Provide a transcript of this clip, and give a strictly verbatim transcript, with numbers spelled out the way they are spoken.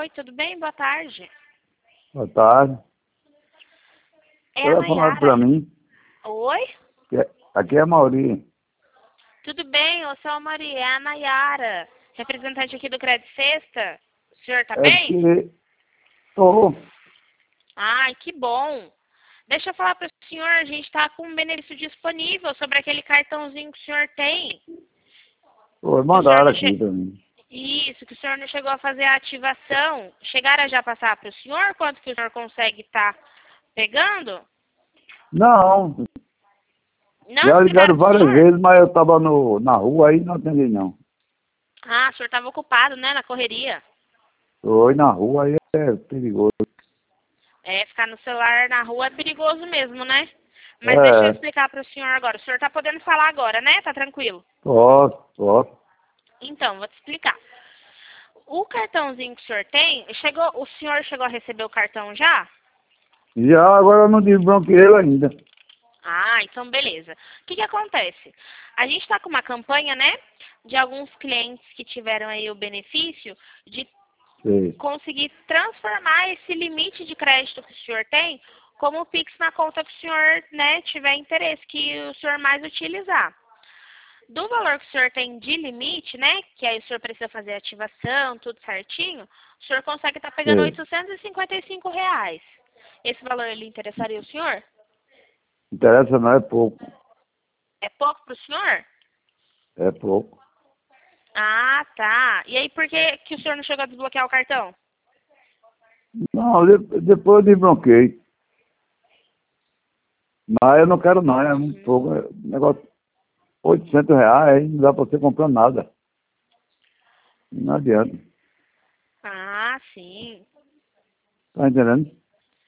Oi, tudo bem? Boa tarde. Boa tarde. É a Você vai falar para Nayara. mim? Oi? Que é- aqui é a Mauri. Tudo bem? Eu sou a Maria, é a Nayara, representante aqui do Crédito Sexta. O senhor tá É bem? porque tô. Ai, que bom. Deixa eu falar para o senhor, a gente está com um benefício disponível sobre aquele cartãozinho que o senhor tem. Foi Que o senhor mandaram não aqui che... para mim. Isso, que o senhor não chegou a fazer a ativação. Chegaram a já passar para o senhor? Quanto que o senhor consegue estar pegando? Não, Não já explicaram ligaram para o várias senhor? vezes, mas eu tava no, na rua aí e não atendi não. Ah, o senhor estava ocupado, né, na correria. Foi na rua aí é perigoso. É, ficar no celular na rua é perigoso mesmo, né? Mas deixa eu É, explicar para o senhor agora. O senhor tá podendo falar agora, né? Tá tranquilo? posso, posso. Então, vou te explicar. O cartãozinho que o senhor tem, chegou, o senhor chegou a receber o cartão já? Já agora eu não desbloqueei ele ainda. Ah, então beleza. O que que acontece? A gente está com uma campanha, né, de alguns clientes que tiveram aí o benefício de Sei. conseguir transformar esse limite de crédito que o senhor tem como Pix na conta que o senhor, né, tiver interesse, que o senhor mais utilizar. Do valor que o senhor tem de limite, né, que aí o senhor precisa fazer ativação, tudo certinho, o senhor consegue estar pegando Sei. oitocentos e cinquenta e cinco reais. Esse valor ele interessaria o senhor? Interessa não, é pouco. É pouco para o senhor? É pouco. Ah, tá. E aí por que, que o senhor não chegou a desbloquear o cartão? Não, de- depois eu desbloqueei. Mas eu não quero não, é muito Uhum. pouco. É negócio oitocentos reais, aí não dá para você comprar nada. Não adianta. Ah, sim. Tá entendendo?